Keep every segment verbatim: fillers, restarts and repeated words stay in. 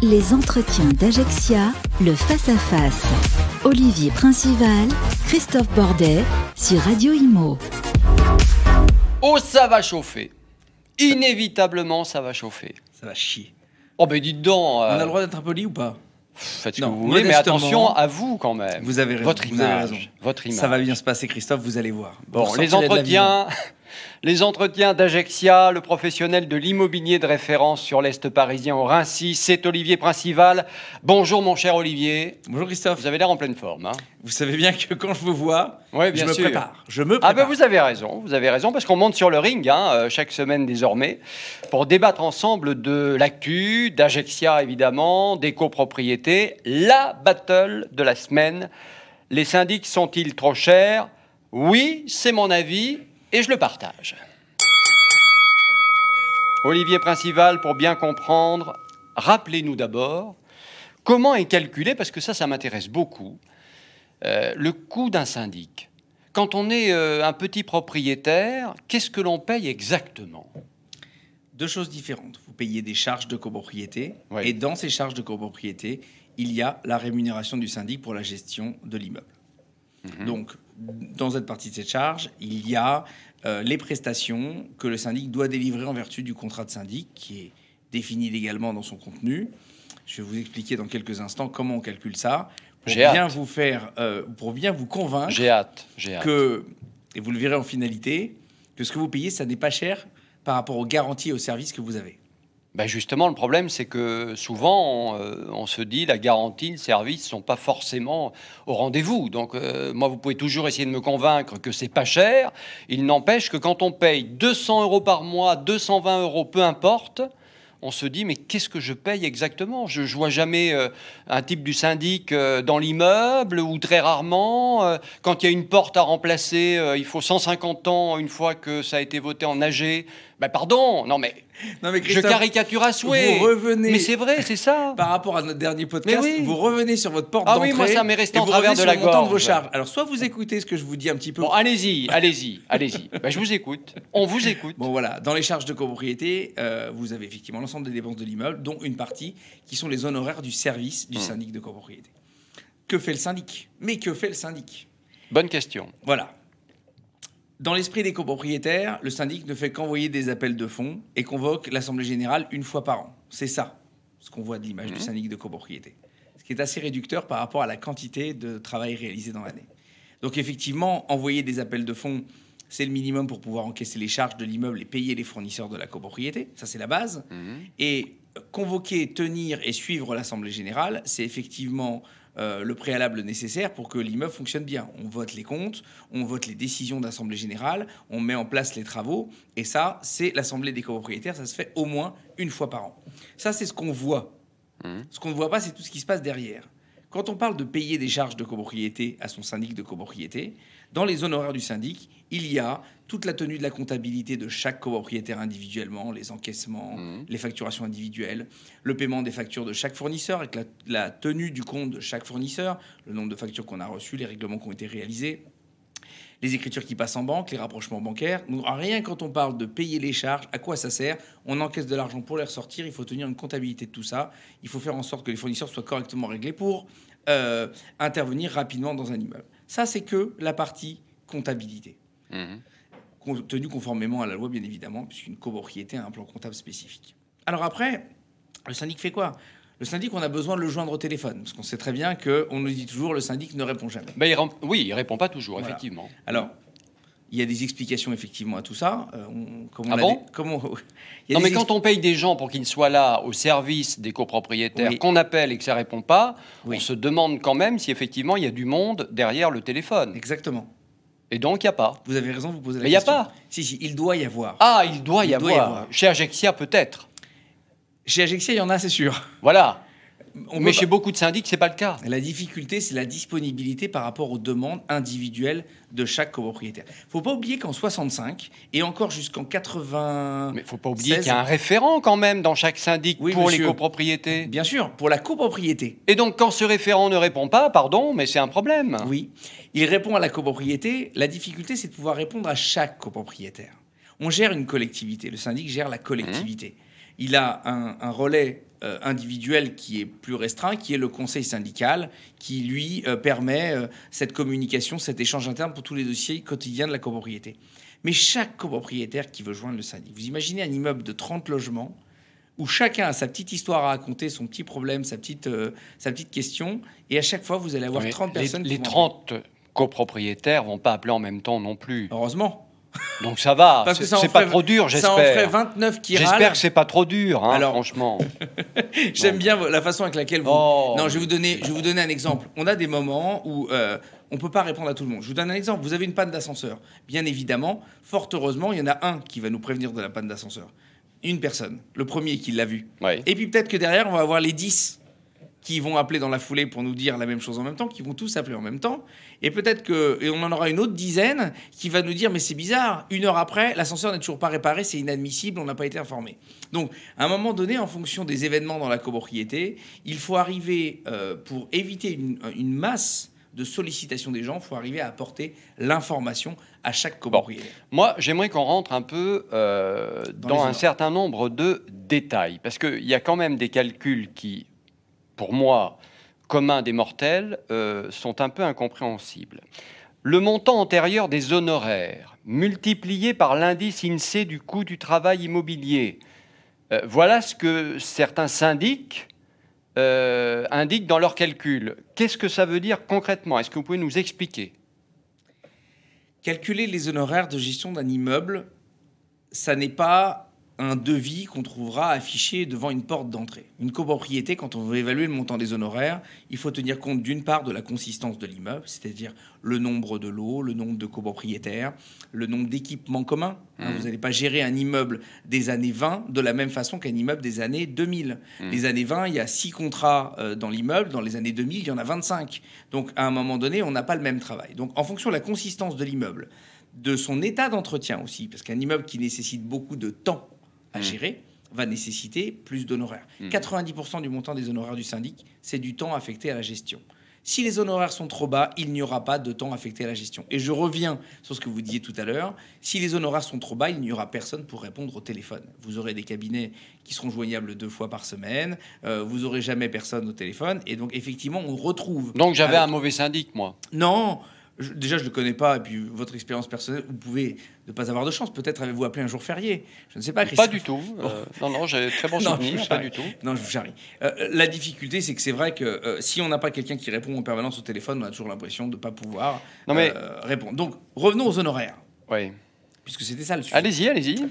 Les entretiens d'Ajexia, le face-à-face. Olivier Principal, Christophe Bordet, sur Radio Imo. Oh, ça va chauffer. Inévitablement, ça va chauffer. Ça va chier. Oh, ben dites donc. Euh... On a le droit d'être impoli ou pas? Faites ce non, que vous voulez, mais attention à vous quand même. Vous avez raison. Votre vous image, avez raison. Votre image. Ça va bien se passer, Christophe, vous allez voir. Bon, les entretiens, les entretiens d'Ajexia, le professionnel de l'immobilier de référence sur l'Est parisien au Raincy, c'est Olivier Principal. Bonjour mon cher Olivier. Bonjour Christophe. Vous avez l'air en pleine forme. Hein. Vous savez bien que quand je vous vois, ouais, bien je me sûr. prépare. Je me prépare. Ah ben vous avez raison, vous avez raison, parce qu'on monte sur le ring hein, euh, chaque semaine désormais pour débattre ensemble de l'actu, d'Ajexia évidemment, des copropriétés, la battle de la semaine. Les syndics sont-ils trop chers? Oui, c'est mon avis et je le partage. Olivier Principal, pour bien comprendre, rappelez-nous d'abord comment est calculé, parce que ça, ça m'intéresse beaucoup, euh, le coût d'un syndic. Quand on est euh, un petit propriétaire, qu'est-ce que l'on paye exactement? Deux choses différentes. Vous payez des charges de copropriété, oui. Et dans ces charges de copropriété, il y a la rémunération du syndic pour la gestion de l'immeuble. Mmh. Donc, dans cette partie de cette charge, il y a euh, les prestations que le syndic doit délivrer en vertu du contrat de syndic, qui est défini légalement dans son contenu. Je vais vous expliquer dans quelques instants comment on calcule ça, pour J'ai bien hâte. vous faire, euh, pour bien vous convaincre. J'ai hâte. J'ai hâte. Que, et vous le verrez en finalité, que ce que vous payez, ça n'est pas cher par rapport aux garanties et aux services que vous avez. Ben justement, le problème, c'est que souvent, on, euh, on se dit la garantie, le service ne sont pas forcément au rendez-vous. Donc, euh, moi, vous pouvez toujours essayer de me convaincre que c'est pas cher. Il n'empêche que quand on paye deux cents euros par mois, deux cent vingt euros, peu importe, on se dit, mais qu'est-ce que je paye exactement? Je ne vois jamais euh, un type du syndic euh, dans l'immeuble, ou très rarement. Euh, quand il y a une porte à remplacer, euh, il faut cent cinquante ans une fois que ça a été voté en A G. Ben pardon, non mais, non mais je caricature à souhait. Vous revenez, mais c'est vrai, c'est ça. Par rapport à notre dernier podcast, oui. vous revenez sur votre porte ah d'entrée. Ah oui, moi ça m'est resté en vous travers de la gorge. De vos charges. Alors soit vous écoutez ce que je vous dis un petit peu. Bon, allez-y, allez-y, allez-y. Ben, je vous écoute. On vous écoute. Bon voilà, dans les charges de copropriété, euh, vous avez effectivement l'ensemble des dépenses de l'immeuble, dont une partie qui sont les honoraires du service du mmh. syndic de copropriété. Que fait le syndic? Mais que fait le syndic? Bonne question. Voilà. Dans l'esprit des copropriétaires, le syndic ne fait qu'envoyer des appels de fonds et convoque l'Assemblée générale une fois par an. C'est ça, ce qu'on voit de l'image mmh. du syndic de copropriété. Ce qui est assez réducteur par rapport à la quantité de travail réalisé dans l'année. Donc effectivement, envoyer des appels de fonds, c'est le minimum pour pouvoir encaisser les charges de l'immeuble et payer les fournisseurs de la copropriété. Ça, c'est la base. Mmh. Et convoquer, tenir et suivre l'Assemblée générale, c'est effectivement euh, le préalable nécessaire pour que l'immeuble fonctionne bien. On vote les comptes, on vote les décisions d'Assemblée générale, on met en place les travaux. Et ça, c'est l'Assemblée des copropriétaires. Ça se fait au moins une fois par an. Ça, c'est ce qu'on voit. Mmh. Ce qu'on ne voit pas, c'est tout ce qui se passe derrière. Quand on parle de payer des charges de copropriété à son syndic de copropriété, dans les honoraires du syndic, il y a toute la tenue de la comptabilité de chaque copropriétaire individuellement, les encaissements, mmh. les facturations individuelles, le paiement des factures de chaque fournisseur avec la, la tenue du compte de chaque fournisseur, le nombre de factures qu'on a reçues, les règlements qui ont été réalisés, les écritures qui passent en banque, les rapprochements bancaires. Donc, rien quand on parle de payer les charges, à quoi ça sert? On encaisse de l'argent pour les ressortir, il faut tenir une comptabilité de tout ça, il faut faire en sorte que les fournisseurs soient correctement réglés pour euh, intervenir rapidement dans un immeuble. Ça, c'est que la partie comptabilité. Mmh. Tenue conformément à la loi, bien évidemment, puisqu'une copropriété a un plan comptable spécifique. Alors après, le syndic fait quoi? Le syndic, on a besoin de le joindre au téléphone, parce qu'on sait très bien qu'on nous dit toujours le syndic ne répond jamais. Ben, il rem... Oui, il ne répond pas toujours, voilà. Effectivement. Alors, il y a des explications effectivement à tout ça. Euh, on, comme on ah bon dit, comment, Non, mais quand on paye des gens pour qu'ils soient là au service des copropriétaires, oui. qu'on appelle et que ça ne répond pas, oui. on se demande quand même si effectivement il y a du monde derrière le téléphone. Exactement. Et donc, il n'y a pas. Vous avez raison, vous posez la mais question. Mais il n'y a pas. Si, si, il doit y avoir. Ah, il doit y, il avoir. doit y avoir. Chez Ajexia, peut-être. Chez Ajexia, il y en a, c'est sûr. Voilà. On mais chez pas... beaucoup de syndics, ce n'est pas le cas. La difficulté, c'est la disponibilité par rapport aux demandes individuelles de chaque copropriétaire. Il ne faut pas oublier qu'en soixante-cinq, et encore jusqu'en quatre-vingt... Mais il ne faut pas oublier qu'il y a un référent quand même dans chaque syndic oui, pour monsieur. les copropriétés. Bien sûr, pour la copropriété. Et donc, quand ce référent ne répond pas, pardon, mais c'est un problème. Oui, il répond à la copropriété. La difficulté, c'est de pouvoir répondre à chaque copropriétaire. On gère une collectivité. Le syndic gère la collectivité. Mmh. Il a un, un relais euh, individuel qui est plus restreint, qui est le conseil syndical, qui, lui, euh, permet euh, cette communication, cet échange interne pour tous les dossiers quotidiens de la copropriété. Mais chaque copropriétaire qui veut joindre le syndic, vous imaginez un immeuble de trente logements où chacun a sa petite histoire à raconter, son petit problème, sa petite, euh, sa petite question, et à chaque fois, vous allez avoir Oui, trente les, personnes. Les qui vont trente copropriétaires vont pas appeler en même temps non plus. Heureusement. Donc ça va, Parce que c'est ça en c'est pas ferait- trop dur, Ça en ferait j'espère. vingt-neuf qui râlent. J'espère que c'est pas trop dur, hein, Alors- franchement. J'aime bien la façon avec laquelle vous... Oh. Non, je vais vous donner, je vais vous donner un exemple. On a des moments où euh, on ne peut pas répondre à tout le monde. Je vous donne un exemple. Vous avez une panne d'ascenseur. Bien évidemment, fort heureusement, il y en a un qui va nous prévenir de la panne d'ascenseur. Une personne, le premier qui l'a vu. Ouais. Et puis peut-être que derrière, on va avoir les dix qui vont appeler dans la foulée pour nous dire la même chose en même temps, qui vont tous appeler en même temps. Et peut-être que, et on en aura une autre dizaine qui va nous dire, mais c'est bizarre, une heure après, l'ascenseur n'est toujours pas réparé, c'est inadmissible, on n'a pas été informé. Donc, à un moment donné, en fonction des événements dans la copropriété, il faut arriver, euh, pour éviter une, une masse de sollicitations des gens, il faut arriver à apporter l'information à chaque copropriétaire. Moi, j'aimerais qu'on rentre un peu euh, Dans dans, les un ordres. certain nombre de détails, parce qu'il y a quand même des calculs qui, pour moi, communs des mortels, euh, sont un peu incompréhensibles. Le montant antérieur des honoraires, multiplié par l'indice INSEE du coût du travail immobilier, euh, voilà ce que certains syndics euh, indiquent dans leurs calculs. Qu'est-ce que ça veut dire concrètement? Est-ce que vous pouvez nous expliquer? Calculer les honoraires de gestion d'un immeuble, ça n'est pas un devis qu'on trouvera affiché devant une porte d'entrée. Une copropriété, quand on veut évaluer le montant des honoraires, il faut tenir compte d'une part de la consistance de l'immeuble, c'est-à-dire le nombre de lots, le nombre de copropriétaires, le nombre d'équipements communs. Hein, Mmh. vous n'allez pas gérer un immeuble des années vingt de la même façon qu'un immeuble des années deux mille. Mmh. Les années vingt, il y a six contrats euh, dans l'immeuble. Dans les années deux mille, il y en a vingt-cinq. Donc, à un moment donné, on n'a pas le même travail. Donc, en fonction de la consistance de l'immeuble, de son état d'entretien aussi, parce qu'un immeuble qui nécessite beaucoup de temps à Mmh. gérer va nécessiter plus d'honoraires. Mmh. quatre-vingt-dix pour cent du montant des honoraires du syndic, c'est du temps affecté à la gestion. Si les honoraires sont trop bas, il n'y aura pas de temps affecté à la gestion. Et je reviens sur ce que vous disiez tout à l'heure. Si les honoraires sont trop bas, il n'y aura personne pour répondre au téléphone. Vous aurez des cabinets qui seront joignables deux fois par semaine. Euh, vous n'aurez jamais personne au téléphone. Et donc, effectivement, on retrouve... Donc j'avais avec- un mauvais syndic, moi. Non, je- déjà, je ne le connais pas. Et puis, votre expérience personnelle, vous pouvez ne pas avoir de chance. Peut-être avez-vous appelé un jour férié. Je ne sais pas, Pas Christophe. du tout. Euh, non, non, j'ai très bon Non, souvenir, je pas charrie. du tout. Non, je vous charrie. Euh, la difficulté, c'est que c'est vrai que euh, si on n'a pas quelqu'un qui répond en permanence au téléphone, on a toujours l'impression de ne pas pouvoir Non, mais- euh, répondre. Donc, revenons aux honoraires, Oui. puisque c'était ça le sujet. Allez-y, allez-y.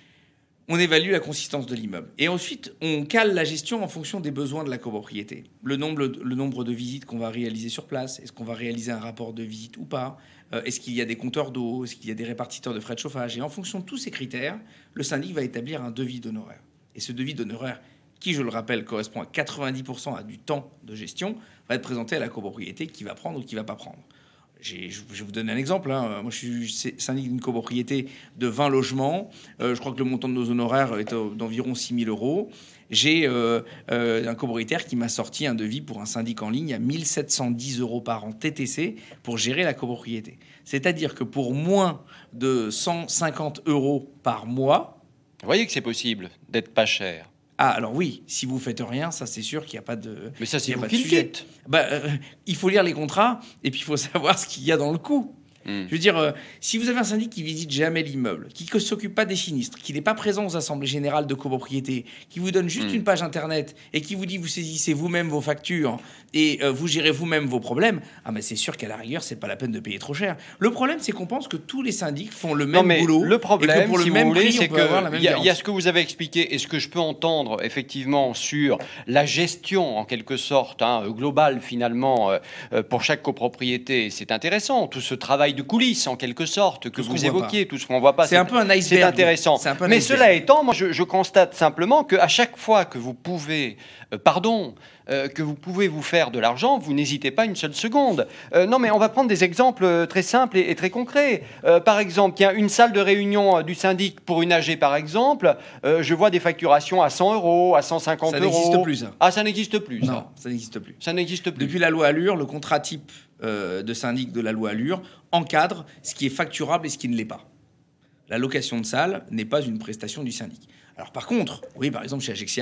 On évalue la consistance de l'immeuble. Et ensuite, on cale la gestion en fonction des besoins de la copropriété. Le nombre, le nombre de visites qu'on va réaliser sur place. Est-ce qu'on va réaliser un rapport de visite ou pas? Euh, Est-ce qu'il y a des compteurs d'eau? Est-ce qu'il y a des répartiteurs de frais de chauffage? Et en fonction de tous ces critères, le syndic va établir un devis d'honoraires. Et ce devis d'honoraires, qui, je le rappelle, correspond à quatre-vingt-dix pour cent à du temps de gestion, va être présenté à la copropriété qui va prendre ou qui ne va pas prendre. J'ai- je je vais vous donner un exemple. Hein. Moi, je suis c'est- syndic d'une copropriété de vingt logements. Euh, je crois que le montant de nos honoraires est au- d'environ six mille euros. J'ai euh, euh, un copropriétaire qui m'a sorti un devis pour un syndic en ligne à mille sept cent dix euros par an T T C pour gérer la copropriété. C'est-à-dire que pour moins de cent cinquante euros par mois, Vous voyez que c'est possible d'être pas cher. ah alors oui, si vous faites rien, ça c'est sûr qu'il n'y a pas de... Mais ça, il y c'est a vous pas de qui le sujet. dites. Bah, euh, il faut lire les contrats et puis il faut savoir ce qu'il y a dans le coup. Hmm. Je veux dire, euh, si vous avez un syndic qui visite jamais l'immeuble, qui ne s'occupe pas des sinistres, qui n'est pas présent aux assemblées générales de copropriété, qui vous donne juste Mm. une page internet et qui vous dit vous saisissez vous-même vos factures et euh, vous gérez vous-même vos problèmes, ah mais c'est sûr qu'à la rigueur c'est pas la peine de payer trop cher. Le problème c'est qu'on pense que tous les syndics font le Non, même mais boulot. le et que problème, pour le si même vous voulez, prix, on c'est peut avoir la qu'il même y, a- il y a garantie. ce que vous avez expliqué et ce que je peux entendre effectivement sur la gestion, en quelque sorte, hein, globale finalement, euh, euh, pour chaque copropriété. C'est intéressant, tout ce travail de coulisses, en quelque sorte, que Tout ce vous qu'on voit évoquiez, tout ce qu'on ne voit pas. C'est un peu un iceberg. C'est intéressant. C'est un peu un Mais iceberg. cela étant, moi, je, je constate simplement qu'à chaque fois que vous pouvez, euh, pardon, euh, que vous pouvez vous faire de l'argent, vous n'hésitez pas une seule seconde. Euh, non, mais on va prendre des exemples euh, très simples et, et très concrets. Euh, par exemple, il y a une salle de réunion euh, du syndic pour une A G, par exemple. Euh, je vois des facturations à cent euros, à cent cinquante Ça euros. n'existe plus, ça. Ah, ça n'existe plus, ça. Non, ça n'existe plus. Ça n'existe plus. Depuis la loi Allure, le contrat type euh, de syndic de la loi Allure encadre ce qui est facturable et ce qui ne l'est pas. La location de salle n'est pas une prestation du syndic. Alors par contre, oui, par exemple chez Ajexia,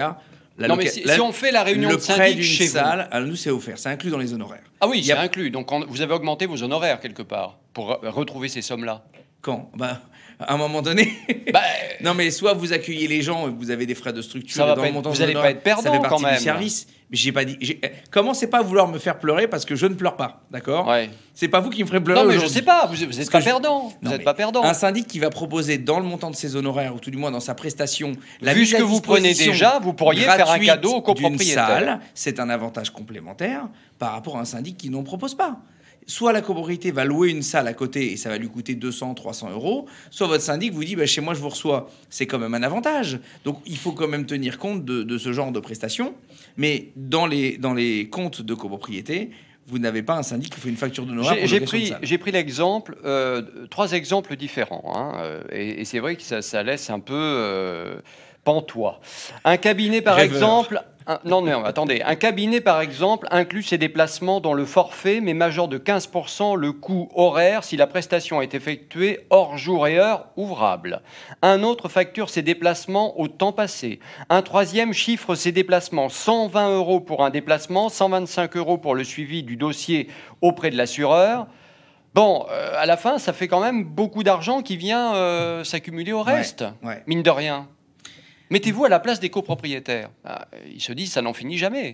La non, loca- mais si, la- si on fait la réunion le de prêt syndic d'une chez salle, alors nous, c'est offert. C'est inclus dans les honoraires. vous. Ah oui, Il y c'est a- inclus. Donc on- vous avez augmenté vos honoraires quelque part pour re- retrouver ces sommes-là. Quand bah, à un moment donné. Bah, non, mais soit vous accueillez les gens et vous avez des frais de structure. Ça va et dans pas le être- montant vous des allez pas honoraires, être perdant, ça fait partie quand même. du service. Mais j'ai pas dit. j'ai- Commencez pas à vouloir me faire pleurer parce que je ne pleure pas, d'accord ouais. C'est pas vous qui me ferez pleurer. Non, mais je aujourd'hui. sais pas. Vous, vous Parce êtes que pas je- perdant. Vous Non, n'êtes mais pas perdant. Un syndic qui va proposer dans le montant de ses honoraires, ou tout du moins dans sa prestation, la Vu mise ce à que vous prenez disposition déjà, vous pourriez faire un gratuite cadeau au d'une copropriétaire. salle, c'est un avantage complémentaire par rapport à un syndic qui n'en propose pas. Soit la copropriété va louer une salle à côté et ça va lui coûter deux cents, trois cents euros, soit votre syndic vous dit bah, chez moi je vous reçois. C'est quand même un avantage. Donc il faut quand même tenir compte de, de ce genre de prestations. Mais dans les, dans les comptes de copropriété, vous n'avez pas un syndic qui fait une facture d'honoraires. J'ai pour j'ai location de pris, salle. j'ai pris l'exemple, euh, trois exemples différents. Hein, euh, et et c'est vrai que ça, ça laisse un peu euh, pantois. Un cabinet, par Rêveur. exemple. un- non, non, attendez. Un cabinet, par exemple, inclut ses déplacements dans le forfait, mais majore de quinze pour cent le coût horaire si la prestation est effectuée hors jour et heure ouvrables. Un autre facture ses déplacements au temps passé. Un troisième chiffre ses déplacements cent vingt euros pour un déplacement, cent vingt-cinq euros pour le suivi du dossier auprès de l'assureur. Bon, euh, à la fin, ça fait quand même beaucoup d'argent qui vient euh, s'accumuler au reste, ouais. mine de rien. Mettez-vous à la place des copropriétaires. Ah, ils se disent, ça n'en finit jamais.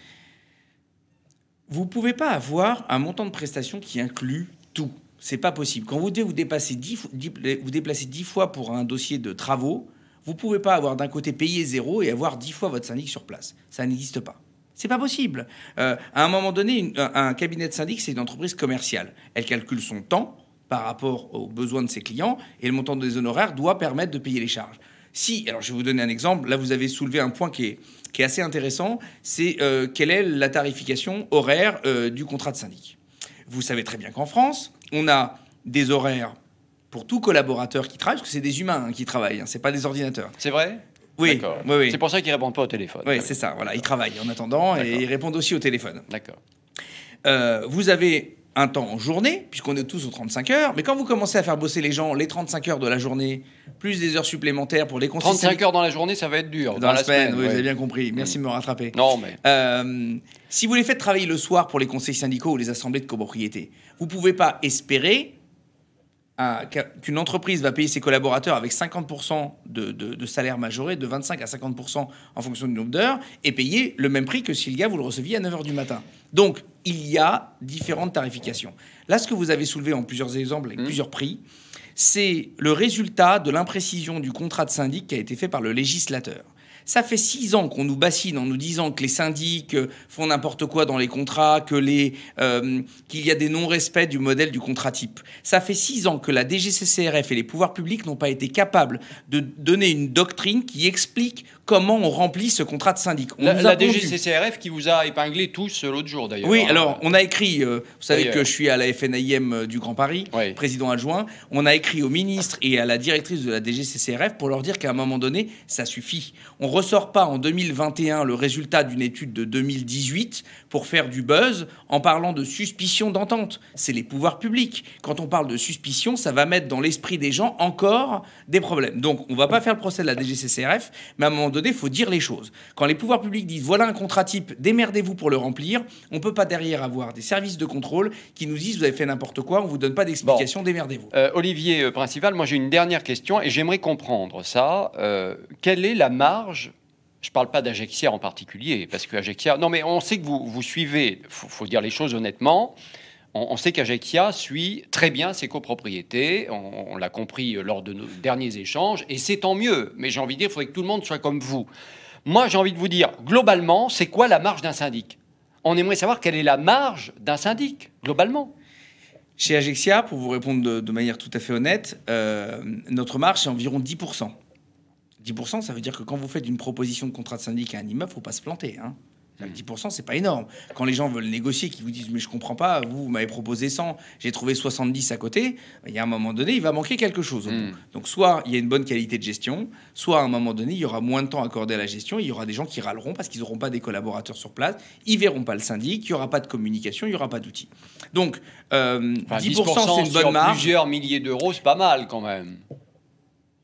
Vous pouvez pas avoir un montant de prestation qui inclut tout. C'est pas possible. Quand vous devez vous déplacer dix, fo- dix- vous déplacer dix fois pour un dossier de travaux, vous pouvez pas avoir d'un côté payé zéro et avoir dix fois votre syndic sur place. Ça n'existe pas. C'est pas possible. Euh, à un moment donné, une- un, un cabinet de syndic, c'est une entreprise commerciale. Elle calcule son temps par rapport aux besoins de ses clients et le montant des honoraires doit permettre de payer les charges. Si, alors je vais vous donner un exemple. Là, vous avez soulevé un point qui est, qui est assez intéressant. C'est euh, quelle est la tarification horaire euh, du contrat de syndic. Vous savez très bien qu'en France, on a des horaires pour tout collaborateur qui travaille, parce que c'est des humains hein, qui travaillent, hein, c'est pas des ordinateurs. C'est vrai? Oui, D'accord. oui, oui. C'est pour ça qu'ils ne répondent pas au téléphone. Oui, c'est ça. Voilà, ils travaillent en attendant et D'accord. ils répondent aussi au téléphone. D'accord. Euh, vous avez un temps en journée, puisqu'on est tous aux trente-cinq heures, mais quand vous commencez à faire bosser les gens les trente-cinq heures de la journée, plus des heures supplémentaires pour les conseils trente-cinq syndicaux- heures dans la journée, ça va être dur. dans, la, semaine, oui, ouais. vous avez bien compris. Merci de me rattraper. Non, mais Euh, si vous les faites travailler le soir pour les conseils syndicaux ou les assemblées de copropriété, vous ne pouvez pas espérer à- qu'a- qu'une entreprise va payer ses collaborateurs avec cinquante pour cent de, de- de salaire majoré, de vingt-cinq à cinquante pour cent en fonction du nombre d'heures, et payer le même prix que si le gars vous le receviez à neuf heures du matin. Donc, il y a différentes tarifications. Là, ce que vous avez soulevé en plusieurs exemples avec Mmh. plusieurs prix, c'est le résultat de l'imprécision du contrat de syndic qui a été fait par le législateur. Ça fait six ans qu'on nous bassine en nous disant que les syndics euh, font n'importe quoi dans les contrats, que les, euh, qu'il y a des non-respects du modèle du contrat type. Ça fait six ans que la D G C C R F et les pouvoirs publics n'ont pas été capables de donner une doctrine qui explique comment on remplit ce contrat de syndic. On la, nous a la pondu. D G C C R F qui vous a épinglé tous euh, l'autre jour, d'ailleurs. Oui, hein. alors on a écrit, euh, vous savez D'ailleurs. que je suis à la F N I M du Grand Paris, Oui. président adjoint, on a écrit au ministre et à la directrice de la D G C C R F pour leur dire qu'à un moment donné, ça suffit. On ne ressort pas en deux mille vingt et un le résultat d'une étude de deux mille dix-huit pour faire du buzz en parlant de suspicion d'entente. C'est les pouvoirs publics. Quand on parle de suspicion, ça va mettre dans l'esprit des gens encore des problèmes. Donc on ne va pas faire le procès de la D G C C R F, mais à un moment donné, il faut dire les choses. Quand les pouvoirs publics disent voilà un contrat type, démerdez-vous pour le remplir, on ne peut pas derrière avoir des services de contrôle qui nous disent vous avez fait n'importe quoi, on ne vous donne pas d'explication, démerdez-vous. Euh, Olivier euh, Principal, moi j'ai une dernière question et j'aimerais comprendre ça. Euh, quelle est la marge? Je ne parle pas d'Ajexia en particulier, parce que Ajexia... Non, mais on sait que vous, vous suivez, il faut, faut dire les choses honnêtement, on, on sait qu'Ajexia suit très bien ses copropriétés, on, on l'a compris lors de nos derniers échanges, et c'est tant mieux. Mais j'ai envie de dire, il faudrait que tout le monde soit comme vous. Moi, j'ai envie de vous dire, globalement, c'est quoi la marge d'un syndic? On aimerait savoir quelle est la marge d'un syndic, globalement. Chez Ajexia, pour vous répondre de, de manière tout à fait honnête, euh, notre marge c'est environ dix pour cent. dix pour cent, ça veut dire que quand vous faites une proposition de contrat de syndic à un immeuble, il ne faut pas se planter. Hein. dix pour cent, c'est pas énorme. Quand les gens veulent négocier, qui vous disent mais je comprends pas, vous, vous m'avez proposé cent, j'ai trouvé soixante-dix à côté, il y a un moment donné, il va manquer quelque chose au Mm. bout. Donc soit il y a une bonne qualité de gestion, soit à un moment donné, il y aura moins de temps accordé à la gestion, il y aura des gens qui râleront parce qu'ils n'auront pas des collaborateurs sur place, ils verront pas le syndic, il y aura pas de communication, il y aura pas d'outils. Donc euh, Enfin, dix pour cent, c'est une bonne sur marge. plusieurs milliers d'euros, c'est pas mal quand même.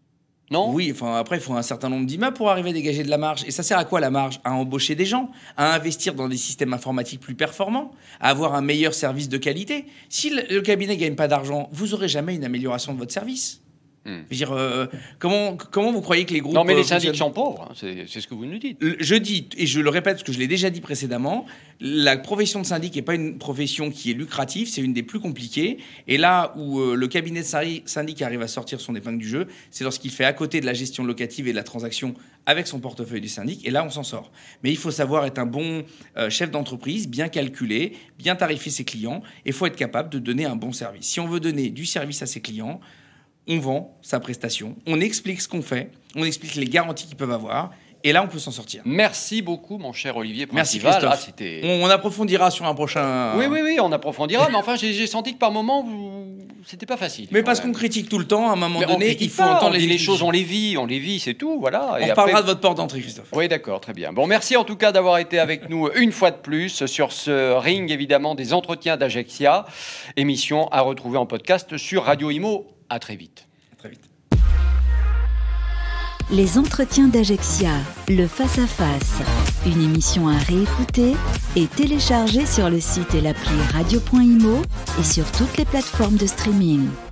Non ? Oui, enfin après, il faut un certain nombre d'immeubles pour arriver à dégager de la marge. Et ça sert à quoi la marge ? À embaucher des gens, à investir dans des systèmes informatiques plus performants, à avoir un meilleur service de qualité. Si le, le cabinet ne gagne pas d'argent, vous n'aurez jamais une amélioration de votre service. Hmm. Je veux dire, euh, comment, comment vous croyez que les groupes... Non, mais les syndics sont pauvres, hein, c'est, c'est ce que vous nous dites. Je dis, et je le répète parce que je l'ai déjà dit précédemment, la profession de syndic n'est pas une profession qui est lucrative, c'est une des plus compliquées. Et là où euh, le cabinet de syndic arrive à sortir son épingle du jeu, c'est lorsqu'il fait à côté de la gestion locative et de la transaction avec son portefeuille du syndic. Et là, on s'en sort. Mais il faut savoir être un bon euh, chef d'entreprise, bien calculer, bien tarifer ses clients. Et il faut être capable de donner un bon service. Si on veut donner du service à ses clients... on vend sa prestation, on explique ce qu'on fait, on explique les garanties qu'ils peuvent avoir, et là, on peut s'en sortir. Merci beaucoup, mon cher Olivier Princival. Merci, Christophe. Là, c'était... On, on approfondira sur un prochain... Oui, oui, oui, on approfondira, mais enfin, j'ai, j'ai senti que par moments, vous... c'était pas facile. Mais parce qu'on critique tout le temps, à un moment mais donné, il faut pas, entendre on les... dit les choses, on les vit, on les vit, c'est tout, voilà. On et reparlera après... de votre porte d'entrée, Christophe. Oui, d'accord, très bien. Bon, merci en tout cas d'avoir été avec nous une fois de plus sur ce ring, évidemment, des entretiens d'Ajexia, émission à retrouver en podcast sur Radio Imo. À très vite. À très vite. Les entretiens d'Ajexia, le face-à-face, une émission à réécouter et télécharger sur le site et l'appli radio point imo et sur toutes les plateformes de streaming.